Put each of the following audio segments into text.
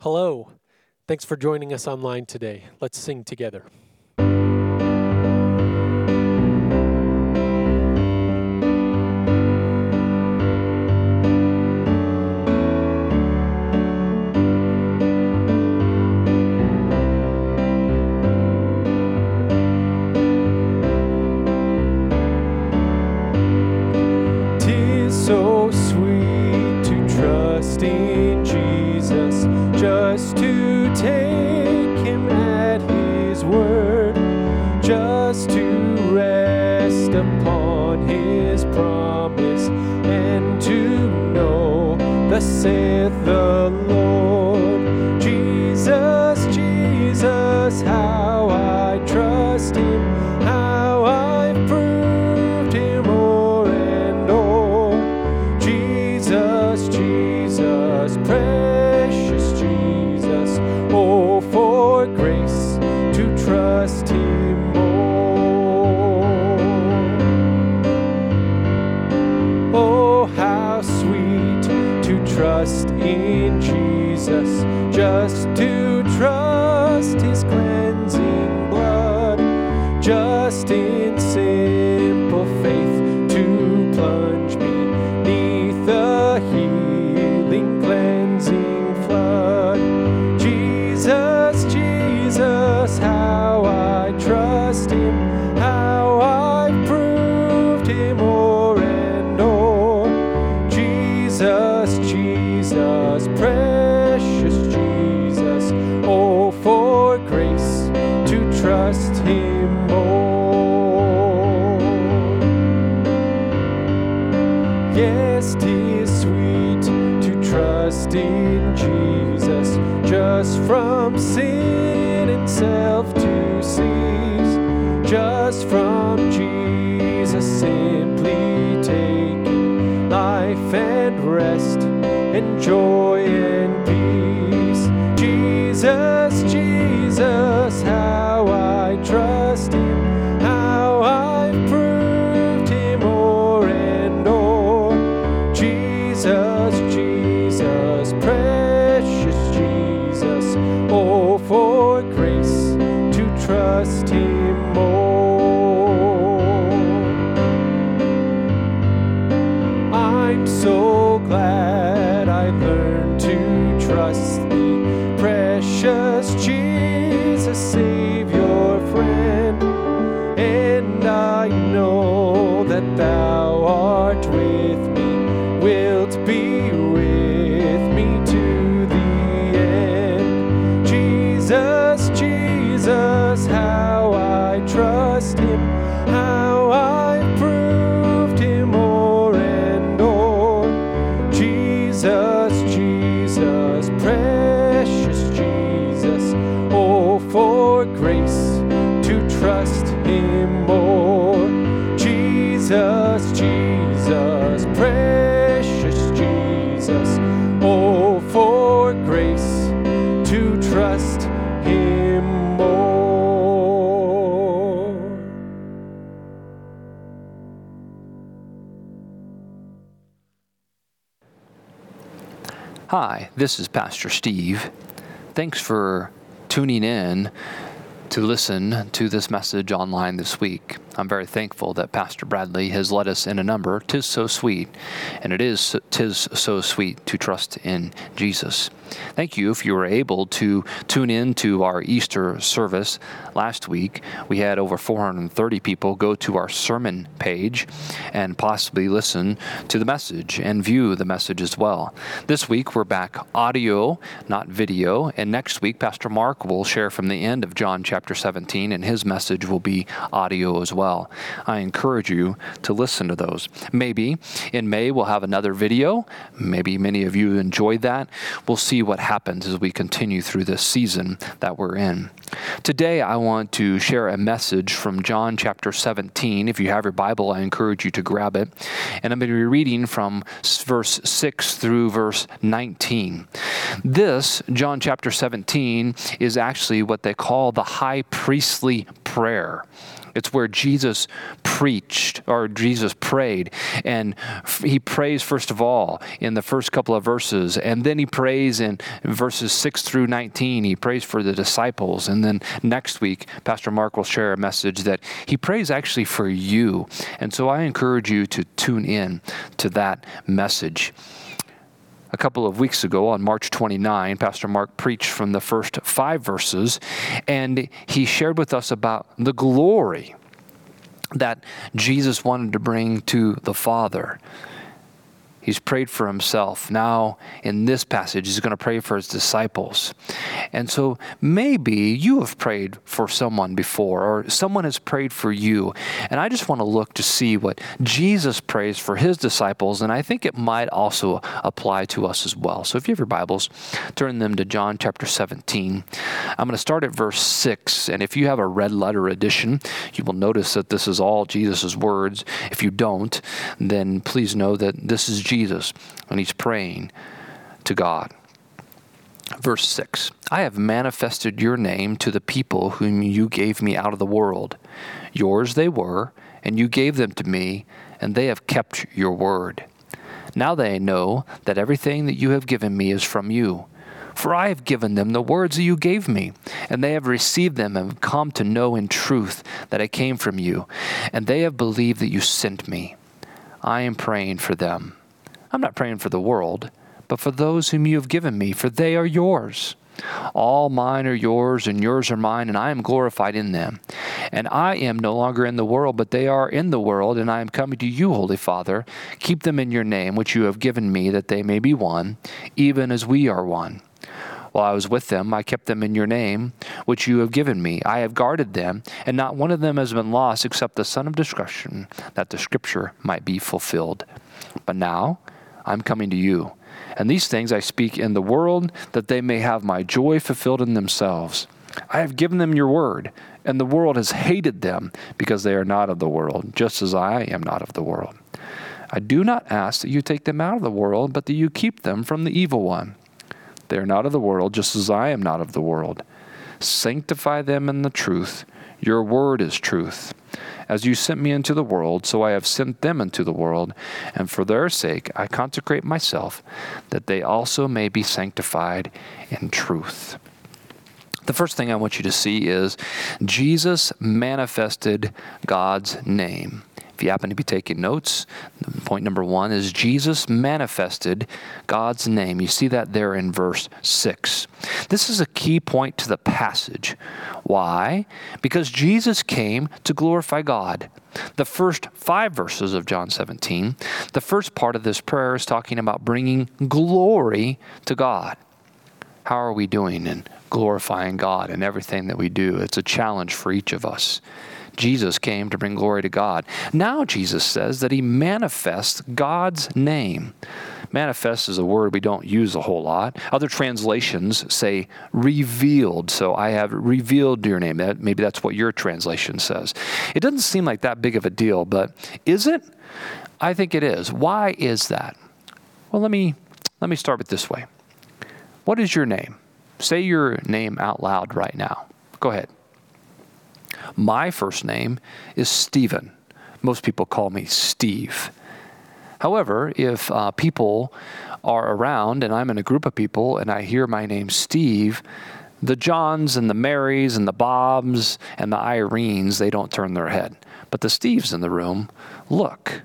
Hello. Thanks for joining us online today. Let's sing together. So sweet to trust in Jesus, just to take him at his word, just to rest upon his promise, and to know, thus saith the Lord. Jesus, Jesus, how I trust him, how I've proved him o'er and o'er. Jesus, Jesus, precious Jesus, oh, for grace to trust him more. Oh, how sweet to trust in Jesus, just to trust his cleansing blood, just in simple faith to plunge me neath the healing, cleansing flood. Jesus, Jesus, how I trust him, how I've proved him o'er and o'er. Jesus, Jesus, precious Jesus, oh, for grace to trust him more. Yes, 'tis sweet to trust in Jesus, just from sin and self to cease, just from Jesus simply taking life and rest and joy and peace. Jesus, Jesus, how I trust him, how I've proved him o'er and o'er. Jesus, Jesus, precious Jesus, oh, for grace to trust him more. I'm so glad I learned to trust thee, precious Jesus, Savior, friend. And I know that thou art with me, wilt be with me to the end. Jesus, Jesus, how I trust him, how I've proved him o'er and o'er. Jesus, Jesus, precious Jesus, oh, for grace to trust him more. Jesus, Jesus, precious Jesus, oh, for grace to trust him more. Hi, this is Pastor Steve. Thanks for tuning in to listen to this message online this week. I'm very thankful that Pastor Bradley has led us in a number, "'Tis So Sweet," and "'Tis So Sweet to Trust in Jesus." Thank you if you were able to tune in to our Easter service last week. We had over 430 people go to our sermon page and possibly listen to the message and view the message as well. This week we're back audio, not video, and next week Pastor Mark will share from the end of John chapter 17, and his message will be audio as well. I encourage you to listen to those. Maybe in May we'll have another video. Maybe many of you enjoyed that. We'll see what happens as we continue through this season that we're in. Today I want to share a message from John chapter 17. If you have your Bible, I encourage you to grab it. And I'm going to be reading from verse 6 through verse 19. This, John chapter 17, is actually what they call the high priestly prayer. It's where Jesus preached, or Jesus prayed. And he prays first of all in the first couple of verses. And then he prays in verses 6 through 19. He prays for the disciples. And then next week, Pastor Mark will share a message that he prays actually for you. And so I encourage you to tune in to that message. A couple of weeks ago, on March 29, Pastor Mark preached from the first 5 verses, and he shared with us about the glory that Jesus wanted to bring to the Father. He's prayed for himself. Now, in this passage, he's going to pray for his disciples. And so maybe you have prayed for someone before, or someone has prayed for you. And I just want to look to see what Jesus prays for his disciples, and I think it might also apply to us as well. So if you have your Bibles, turn them to John chapter 17. I'm going to start at verse 6. And if you have a red letter edition, you will notice that this is all Jesus' words. If you don't, then please know that this is Jesus, and he's praying to God. Verse 6, I have manifested your name to the people whom you gave me out of the world. Yours they were, and you gave them to me, and they have kept your word. Now they know that everything that you have given me is from you. For I have given them the words that you gave me, and they have received them and have come to know in truth that I came from you, and they have believed that you sent me. I am praying for them. I'm not praying for the world, but for those whom you have given me, for they are yours. All mine are yours, and yours are mine, and I am glorified in them. And I am no longer in the world, but they are in the world, and I am coming to you, Holy Father. Keep them in your name, which you have given me, that they may be one, even as we are one. While I was with them, I kept them in your name, which you have given me. I have guarded them, and not one of them has been lost except the son of destruction, that the scripture might be fulfilled. But now I'm coming to you, and these things I speak in the world, that they may have my joy fulfilled in themselves. I have given them your word, and the world has hated them, because they are not of the world, just as I am not of the world. I do not ask that you take them out of the world, but that you keep them from the evil one. They are not of the world, just as I am not of the world. Sanctify them in the truth. Your word is truth. As you sent me into the world, so I have sent them into the world, and for their sake I consecrate myself, that they also may be sanctified in truth. The first thing I want you to see is Jesus manifested God's name. If you happen to be taking notes, point number 1 is Jesus manifested God's name. You see that there in verse 6. This is a key point to the passage. Why? Because Jesus came to glorify God. The first 5 verses of John 17, the first part of this prayer is talking about bringing glory to God. How are we doing in glorifying God in everything that we do? It's a challenge for each of us. Jesus came to bring glory to God. Now Jesus says that he manifests God's name. Manifest is a word we don't use a whole lot. Other translations say revealed. So I have revealed your name. Maybe that's what your translation says. It doesn't seem like that big of a deal, but is it? I think it is. Why is that? Well, let me start with this way. What is your name? Say your name out loud right now. Go ahead. My first name is Stephen. Most people call me Steve. However, if people are around and I'm in a group of people and I hear my name Steve, the Johns and the Marys and the Bobs and the Irenes, they don't turn their head. But the Steves in the room look.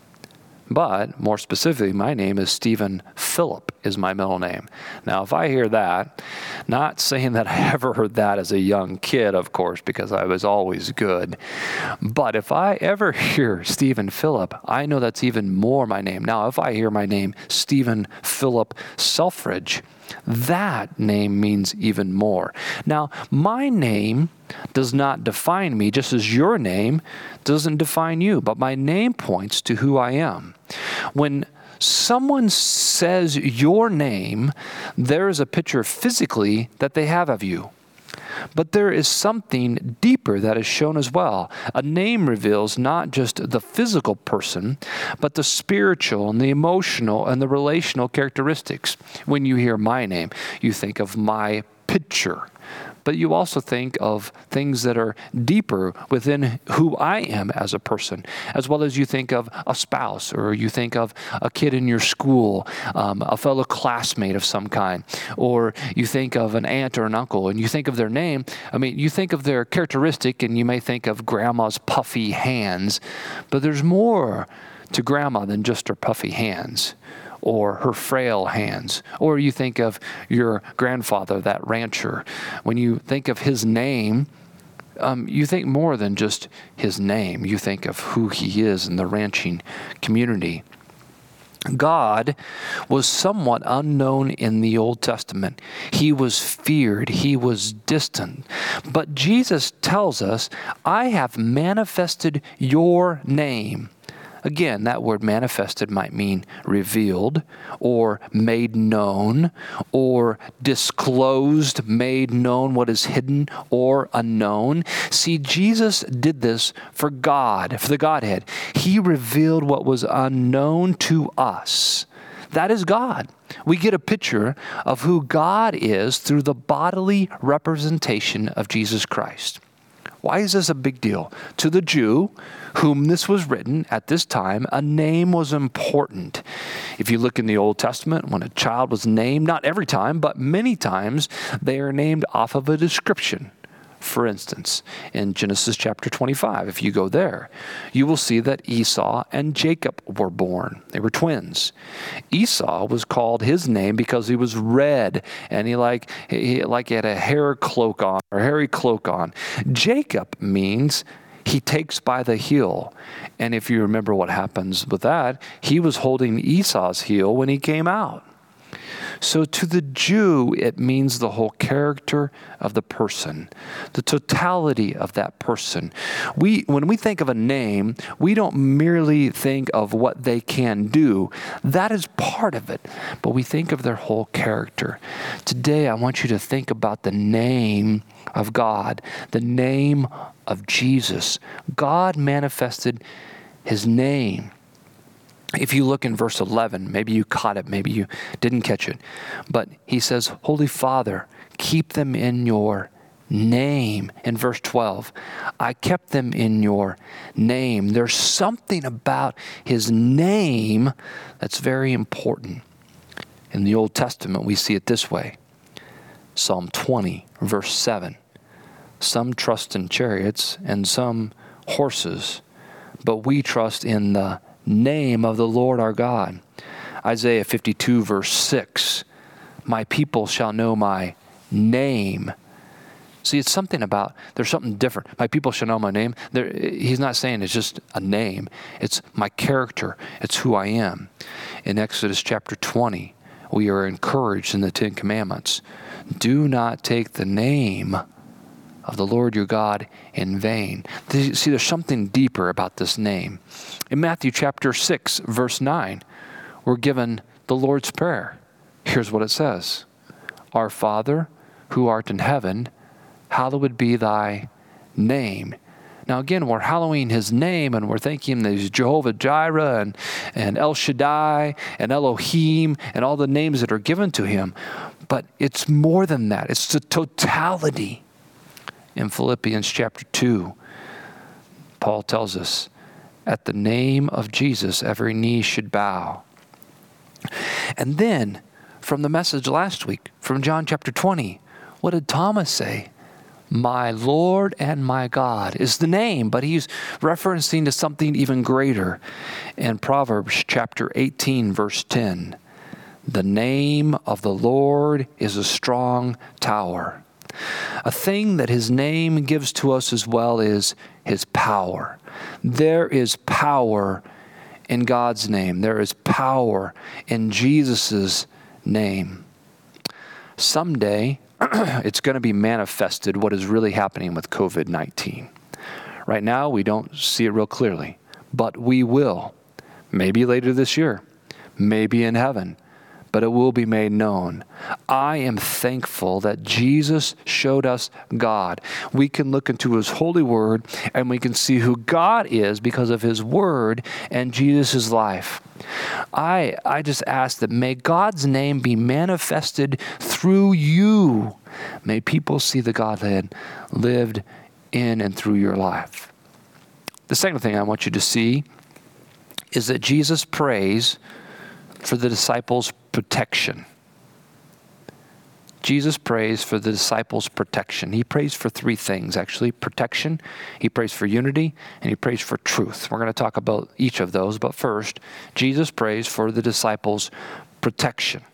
But more specifically, my name is Stephen Phillip is my middle name. Now, if I hear that, not saying that I ever heard that as a young kid, of course, because I was always good. But if I ever hear Stephen Phillip, I know that's even more my name. Now, if I hear my name, Stephen Phillip Selfridge, that name means even more. Now, my name does not define me, just as your name doesn't define you, but my name points to who I am. When someone says your name, there is a picture physically that they have of you. But there is something deeper that is shown as well. A name reveals not just the physical person, but the spiritual and the emotional and the relational characteristics. When you hear my name, you think of my picture, but you also think of things that are deeper within who I am as a person, as well as you think of a spouse, or you think of a kid in your school, a fellow classmate of some kind, or you think of an aunt or an uncle, and you think of their name. I mean, you think of their characteristic, and you may think of grandma's puffy hands, but there's more to grandma than just her puffy hands or her frail hands. Or you think of your grandfather, that rancher. When you think of his name, you think more than just his name. You think of who he is in the ranching community. God was somewhat unknown in the Old Testament. He was feared. He was distant. But Jesus tells us, I have manifested your name. Again, that word manifested might mean revealed or made known or disclosed, made known what is hidden or unknown. See, Jesus did this for God, for the Godhead. He revealed what was unknown to us. That is God. We get a picture of who God is through the bodily representation of Jesus Christ. Why is this a big deal? To the Jew, whom this was written at this time, a name was important. If you look in the Old Testament, when a child was named, not every time, but many times, they are named off of a description. For instance, in Genesis chapter 25, if you go there, you will see that Esau and Jacob were born. They were twins. Esau was called his name because he was red and he had a hairy cloak on. Jacob means he takes by the heel. And if you remember what happens with that, he was holding Esau's heel when he came out. So to the Jew, it means the whole character of the person, the totality of that person. When we think of a name, we don't merely think of what they can do. That is part of it, but we think of their whole character. Today, I want you to think about the name of God, the name of Jesus. God manifested his name. If you look in verse 11, maybe you caught it, maybe you didn't catch it. But he says, Holy Father, keep them in your name. In verse 12, I kept them in your name. There's something about his name that's very important. In the Old Testament, we see it this way. Psalm 20, verse 7. Some trust in chariots and some horses, but we trust in the name of the Lord our God. Isaiah 52 verse 6, my people shall know my name. See, it's something about, there's something different. My people shall know my name. He's not saying it's just a name. It's my character. It's who I am. In Exodus chapter 20, we are encouraged in the Ten Commandments. Do not take the name of the Lord your God in vain. See, there's something deeper about this name. In Matthew chapter 6, verse 9, we're given the Lord's Prayer. Here's what it says. Our Father, who art in heaven, hallowed be thy name. Now again, we're hallowing his name and we're thanking there's Jehovah Jireh and El Shaddai and Elohim and all the names that are given to him. But it's more than that. It's the totality. In Philippians chapter 2, Paul tells us, at the name of Jesus, every knee should bow. And then, from the message last week, from John chapter 20, what did Thomas say? My Lord and my God is the name, but he's referencing to something even greater. In Proverbs chapter 18, verse 10, the name of the Lord is a strong tower. A thing that his name gives to us as well is his power. There is power in God's name. There is power in Jesus' name. Someday, it's going to be manifested what is really happening with COVID-19. Right now, we don't see it real clearly, but we will. Maybe later this year, maybe in heaven. but it will be made known. I am thankful that Jesus showed us God. We can look into his holy word and we can see who God is because of his word and Jesus' life. I just ask that may God's name be manifested through you. May people see the Godhead lived in and through your life. The second thing I want you to see is that Jesus prays for the disciples' protection. Jesus prays for the disciples' protection. He prays for three things, actually. Protection, he prays for unity, and he prays for truth. We're going to talk about each of those, but first, Jesus prays for the disciples' protection.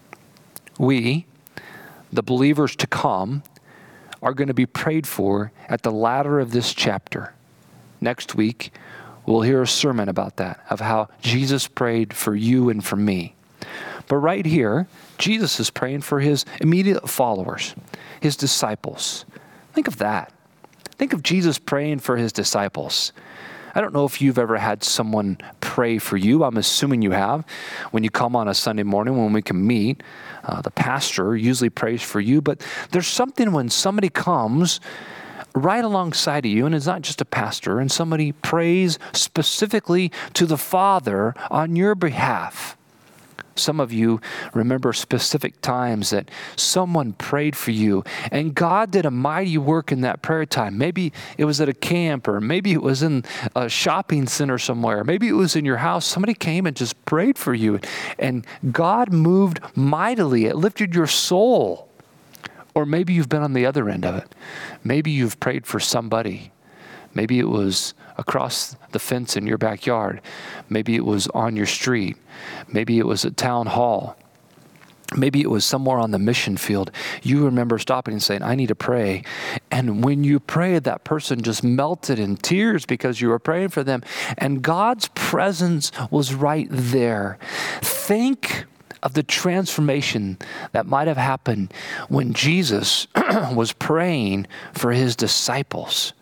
We, the believers to come, are going to be prayed for at the latter of this chapter. Next week, we'll hear a sermon about that, of how Jesus prayed for you and for me. But right here, Jesus is praying for his immediate followers, his disciples. Think of that. Think of Jesus praying for his disciples. I don't know if you've ever had someone pray for you. I'm assuming you have. When you come on a Sunday morning when we can meet, the pastor usually prays for you. But there's something when somebody comes right alongside of you, and it's not just a pastor, and somebody prays specifically to the Father on your behalf. Some of you remember specific times that someone prayed for you, and God did a mighty work in that prayer time. Maybe it was at a camp, or maybe it was in a shopping center somewhere. Maybe it was in your house. Somebody came and just prayed for you, and God moved mightily. It lifted your soul. Or maybe you've been on the other end of it. Maybe you've prayed for somebody. Maybe it was across the fence in your backyard. Maybe it was on your street. Maybe it was at town hall. Maybe it was somewhere on the mission field. You remember stopping and saying, I need to pray. And when you prayed, that person just melted in tears because you were praying for them. And God's presence was right there. Think of the transformation that might have happened when Jesus was praying for his disciples.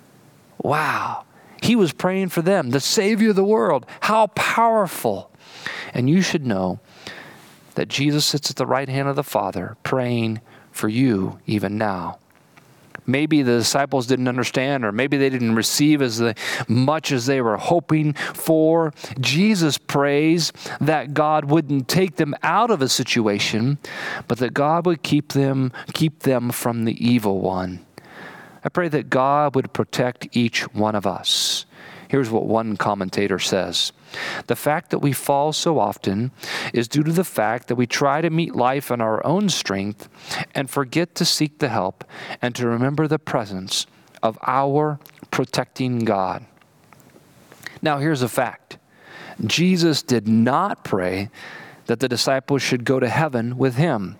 Wow. He was praying for them, the Savior of the world. How powerful. And you should know that Jesus sits at the right hand of the Father praying for you even now. Maybe the disciples didn't understand, or maybe they didn't receive as much as they were hoping for. Jesus prays that God wouldn't take them out of a situation, but that God would keep them from the evil one. I pray that God would protect each one of us. Here's what one commentator says. The fact that we fall so often is due to the fact that we try to meet life in our own strength and forget to seek the help and to remember the presence of our protecting God. Now, here's a fact. Jesus did not pray that the disciples should go to heaven with him.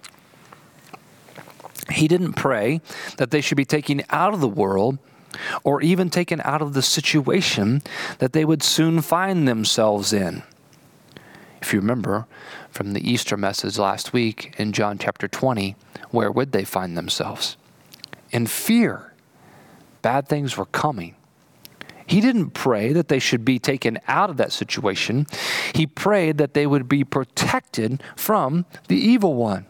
He didn't pray that they should be taken out of the world or even taken out of the situation that they would soon find themselves in. If you remember from the Easter message last week in John chapter 20, where would they find themselves? In fear. Bad things were coming. He didn't pray that they should be taken out of that situation. He prayed that they would be protected from the evil one.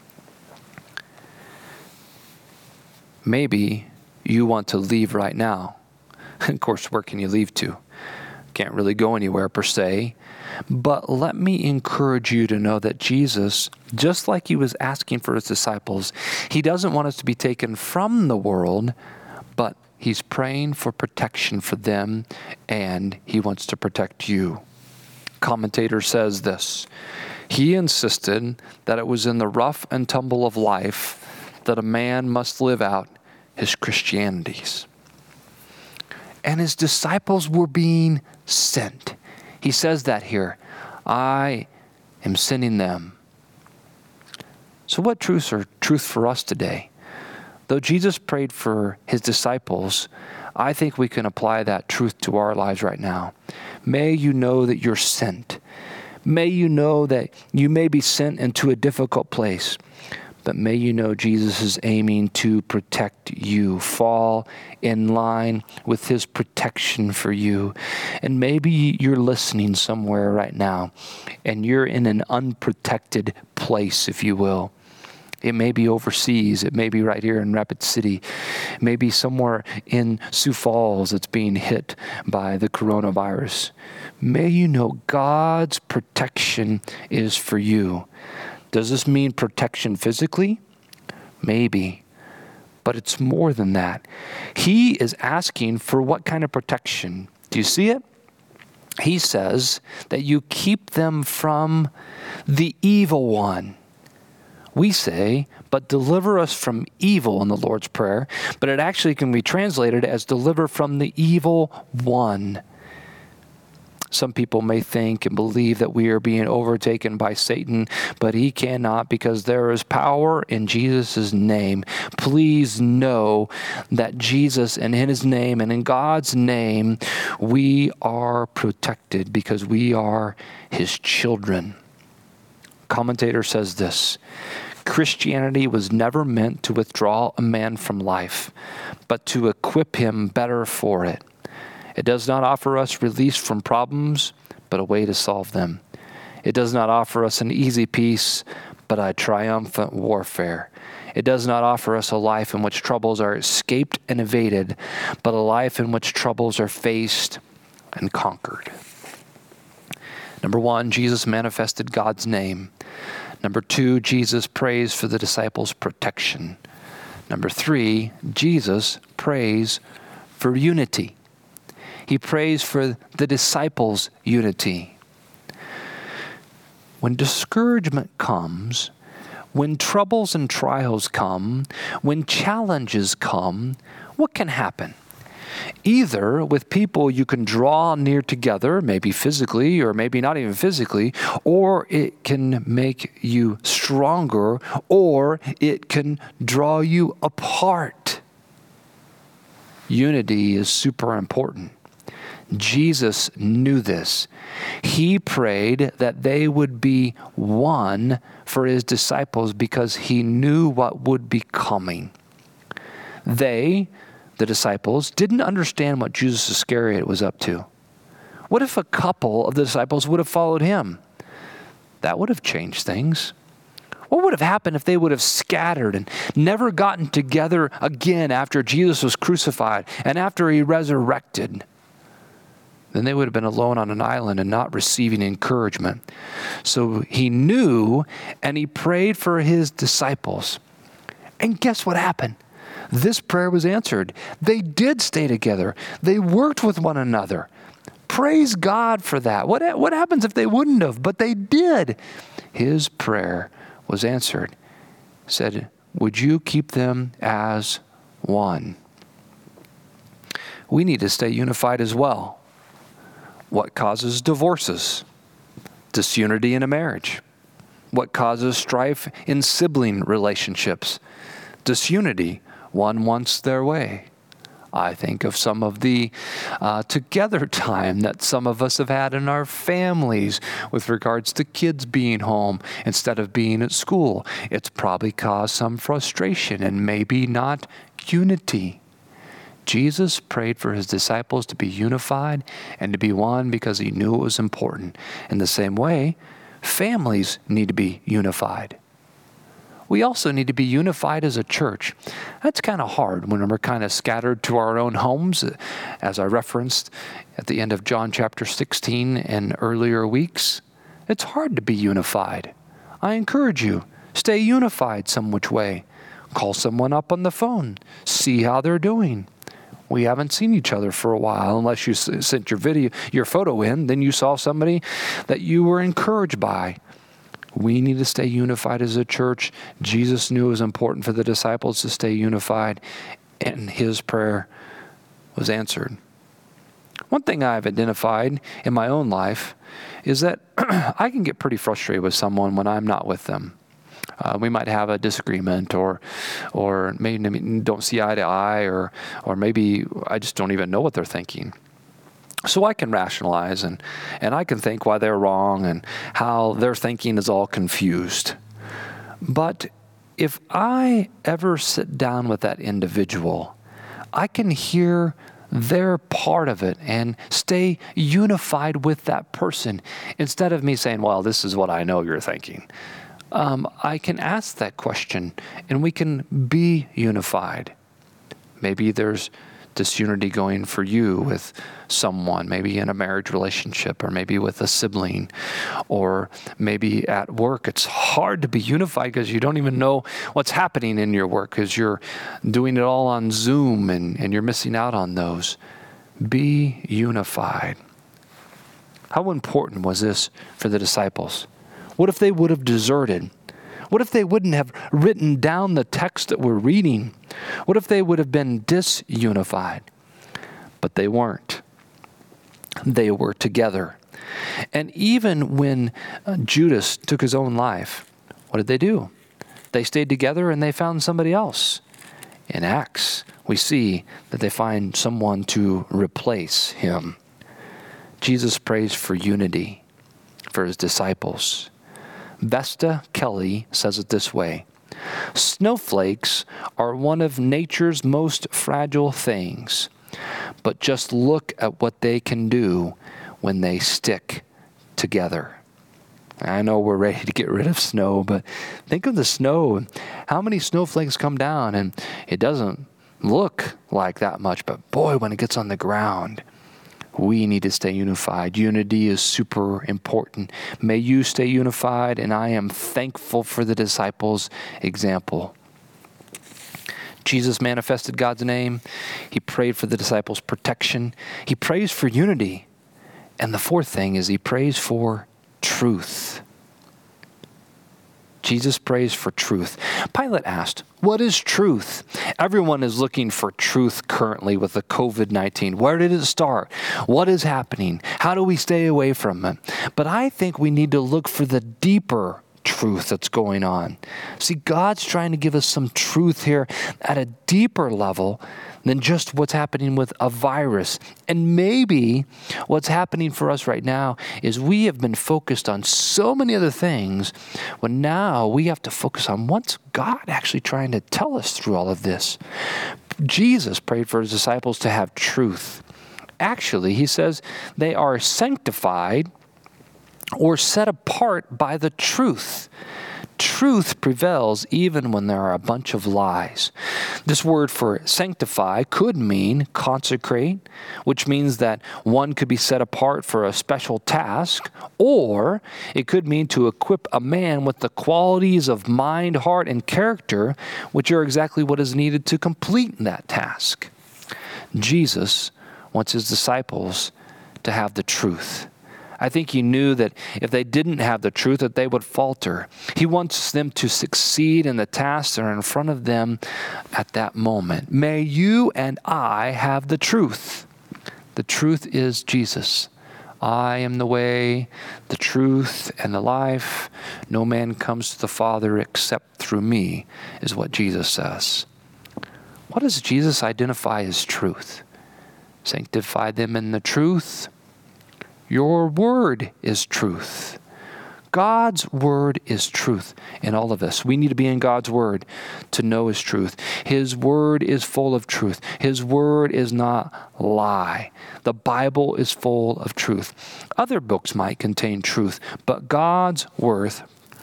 Maybe you want to leave right now. Of course, where can you leave to? Can't really go anywhere per se. But let me encourage you to know that Jesus, just like he was asking for his disciples, he doesn't want us to be taken from the world, but he's praying for protection for them, and he wants to protect you. Commentator says this. He insisted that it was in the rough and tumble of life that a man must live out his Christianities. And his disciples were being sent. He says that here. I am sending them. So what truths are truth for us today? Though Jesus prayed for his disciples, I think we can apply that truth to our lives right now. May you know that you're sent. May you know that you may be sent into a difficult place, but may you know Jesus is aiming to protect you. Fall in line with his protection for you. And maybe you're listening somewhere right now, and you're in an unprotected place, if you will. It may be overseas. It may be right here in Rapid City. It may be somewhere in Sioux Falls that's being hit by the coronavirus. May you know God's protection is for you. Does this mean protection physically? Maybe. But it's more than that. He is asking for what kind of protection? Do you see it? He says that you keep them from the evil one. We say, but deliver us from evil in the Lord's Prayer, but it actually can be translated as deliver from the evil one. Some people may think and believe that we are being overtaken by Satan, but he cannot, because there is power in Jesus' name. Please know that Jesus, and in his name and in God's name, we are protected because we are his children. Commentator says this: Christianity was never meant to withdraw a man from life, but to equip him better for it. It does not offer us release from problems, but a way to solve them. It does not offer us an easy peace, but a triumphant warfare. It does not offer us a life in which troubles are escaped and evaded, but a life in which troubles are faced and conquered. Number one, Jesus manifested God's name. Number two, Jesus prays for the disciples' protection. Number three, Jesus prays for unity. He prays for the disciples' unity. When discouragement comes, when troubles and trials come, when challenges come, what can happen? Either with people you can draw near together, maybe physically or maybe not even physically, or it can make you stronger, or it can draw you apart. Unity is super important. Jesus knew this. He prayed that they would be one for his disciples because he knew what would be coming. They, the disciples, didn't understand what Judas Iscariot was up to. What if a couple of the disciples would have followed him? That would have changed things. What would have happened if they would have scattered and never gotten together again after Jesus was crucified and after he resurrected? Then they would have been alone on an island and not receiving encouragement. So he knew, and he prayed for his disciples. And guess what happened? This prayer was answered. They did stay together. They worked with one another. Praise God for that. What happens if they wouldn't have? But they did. His prayer was answered. He said, would you keep them as one? We need to stay unified as well. What causes divorces? Disunity in a marriage. What causes strife in sibling relationships? Disunity. One wants their way. I think of some of the together time that some of us have had in our families with regards to kids being home instead of being at school. It's probably caused some frustration and maybe not unity. Jesus prayed for his disciples to be unified and to be one because he knew it was important. In the same way, families need to be unified. We also need to be unified as a church. That's kind of hard when we're kind of scattered to our own homes, as I referenced at the end of John chapter 16 and earlier weeks. It's hard to be unified. I encourage you, stay unified some which way. Call someone up on the phone. See how they're doing. We haven't seen each other for a while unless you sent your photo in, then you saw somebody that you were encouraged by. We need to stay unified as a church. Jesus knew it was important for the disciples to stay unified, and his prayer was answered. One thing I've identified in my own life is that I can get pretty frustrated with someone when I'm not with them. We might have a disagreement, or maybe don't see eye to eye, or maybe I just don't even know what they're thinking. So I can rationalize and I can think why they're wrong and how their thinking is all confused. But if I ever sit down with that individual, I can hear their part of it and stay unified with that person instead of me saying, well, this is what I know you're thinking. I can ask that question and we can be unified. Maybe there's disunity going for you with someone, maybe in a marriage relationship, or maybe with a sibling, or maybe at work. It's hard to be unified because you don't even know what's happening in your work because you're doing it all on Zoom and you're missing out on those. Be unified. How important was this for the disciples? What if they would have deserted? What if they wouldn't have written down the text that we're reading? What if they would have been disunified? But they weren't. They were together. And even when Judas took his own life, what did they do? They stayed together and they found somebody else. In Acts, we see that they find someone to replace him. Jesus prays for unity for his disciples. Vesta Kelly says it this way: snowflakes are one of nature's most fragile things, but just look at what they can do when they stick together. I know we're ready to get rid of snow, but think of the snow. How many snowflakes come down and it doesn't look like that much, but boy, when it gets on the ground, we need to stay unified. Unity is super important. May you stay unified, and I am thankful for the disciples' example. Jesus manifested God's name. He prayed for the disciples' protection. He prays for unity. And the fourth thing is he prays for truth. Jesus prays for truth. Pilate asked, what is truth? Everyone is looking for truth currently with the COVID-19. Where did it start? What is happening? How do we stay away from it? But I think we need to look for the deeper truth that's going on. See, God's trying to give us some truth here at a deeper level than just what's happening with a virus. And maybe what's happening for us right now is we have been focused on so many other things, when now we have to focus on what's God actually trying to tell us through all of this. Jesus prayed for his disciples to have truth. Actually, he says they are sanctified or set apart by the truth. Truth prevails even when there are a bunch of lies. This word for sanctify could mean consecrate, which means that one could be set apart for a special task, or it could mean to equip a man with the qualities of mind, heart, and character, which are exactly what is needed to complete that task. Jesus wants his disciples to have the truth. I think he knew that if they didn't have the truth, that they would falter. He wants them to succeed in the tasks that are in front of them at that moment. May you and I have the truth. The truth is Jesus. I am the way, the truth, and the life. No man comes to the Father except through me, is what Jesus says. What does Jesus identify as truth? Sanctify them in the truth. Your word is truth. God's word is truth in all of us. We need to be in God's word to know his truth. His word is full of truth. His word is not lie. The Bible is full of truth. Other books might contain truth, but God's word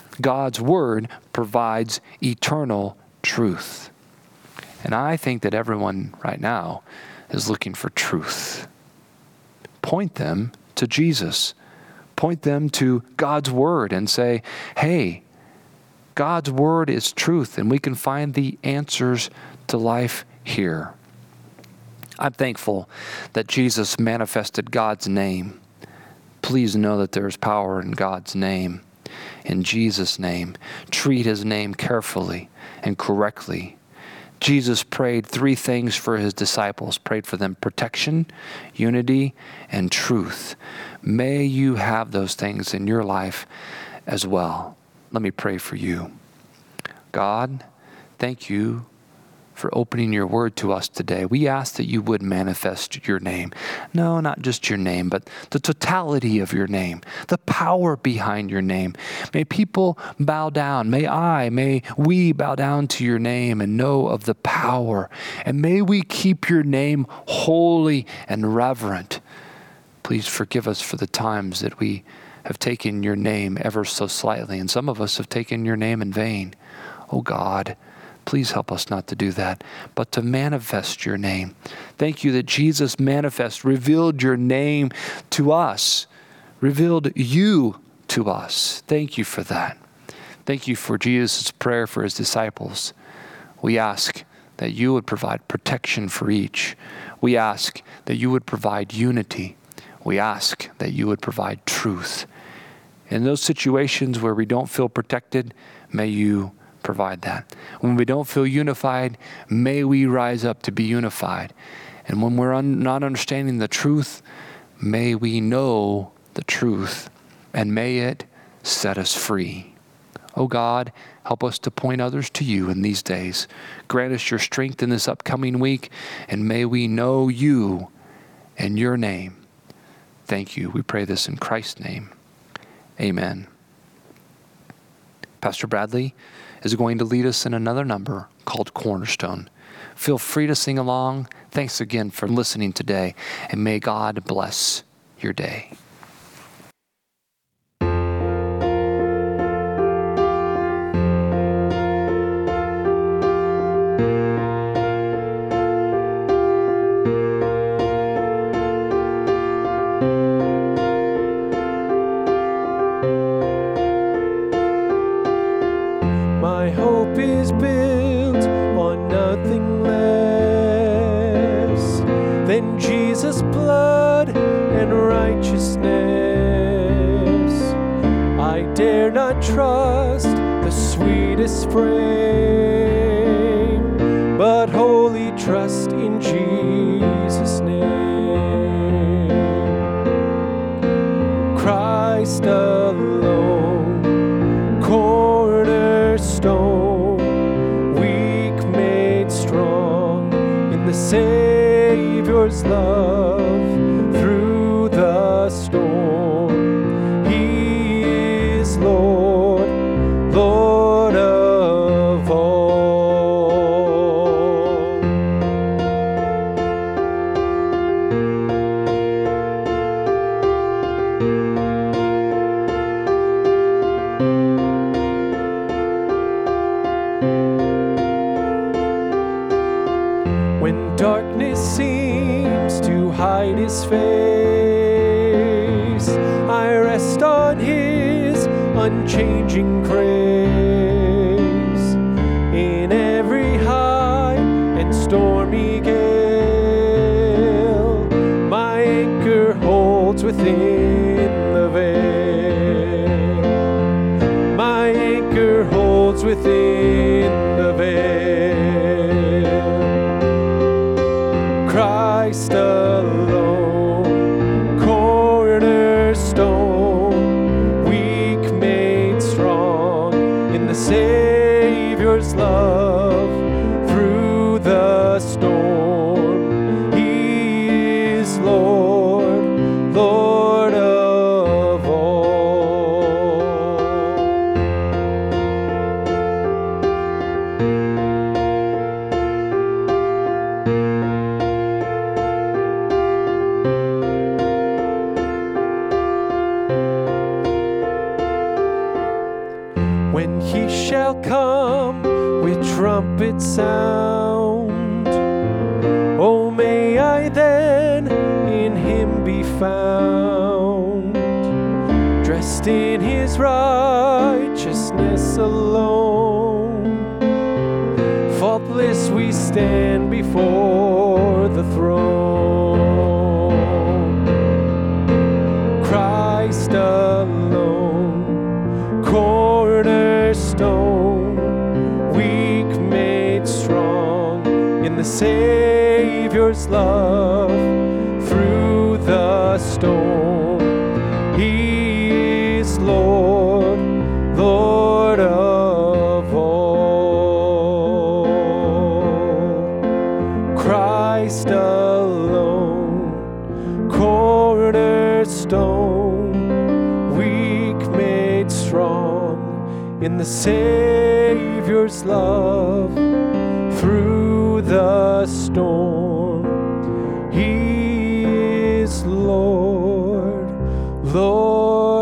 provides eternal truth. And I think that everyone right now is looking for truth. Point them to Jesus. Point them to God's word and say, hey, God's word is truth, and we can find the answers to life here. I'm thankful that Jesus manifested God's name. Please know that there's power in God's name. In Jesus' name, treat his name carefully and correctly. Jesus prayed three things for his disciples. Prayed for them protection, unity, and truth. May you have those things in your life as well. Let me pray for you. God, thank you for opening your word to us today. We ask that you would manifest your name. No, not just your name, but the totality of your name, the power behind your name. May people bow down. May we bow down to your name and know of the power. And may we keep your name holy and reverent. Please forgive us for the times that we have taken your name ever so slightly, and some of us have taken your name in vain. Oh God, please help us not to do that, but to manifest your name. Thank you that Jesus revealed your name to us, revealed you to us. Thank you for that. Thank you for Jesus' prayer for his disciples. We ask that you would provide protection for each. We ask that you would provide unity. We ask that you would provide truth. In those situations where we don't feel protected, may you provide that. When we don't feel unified, may we rise up to be unified. And when we're not understanding the truth, may we know the truth, and may it set us free. Oh God, help us to point others to you in these days. Grant us your strength in this upcoming week, and may we know you and your name. Thank you. We pray this in Christ's name. Amen. Pastor Bradley is going to lead us in another number called Cornerstone. Feel free to sing along. Thanks again for listening today, and may God bless your day. My hope is built on nothing less than Jesus' blood and righteousness. I dare not trust the sweetest frame, but wholly trust in Jesus' name. Christ alone, cornerstone, weak made strong in the Savior's love through the storm. He is Lord, Lord of all. When darkness seems to hide his face, I rest on his unchanging grace. In every high and stormy gale, my anchor holds within the veil. My anchor holds within the veil. Christ alone, cornerstone, weak made strong in the Savior's love through the storm. He is Lord, Lord of all. When he shall come with trumpet sound, oh, may I then in him be found, dressed in his righteousness alone. Faultless we stand before the throne. Christ alone, cornerstone, weak made strong in the Savior's love through the storm. He is Lord, Lord of all. stone, weak made strong in the Savior's love. Through the storm, He is Lord, Lord.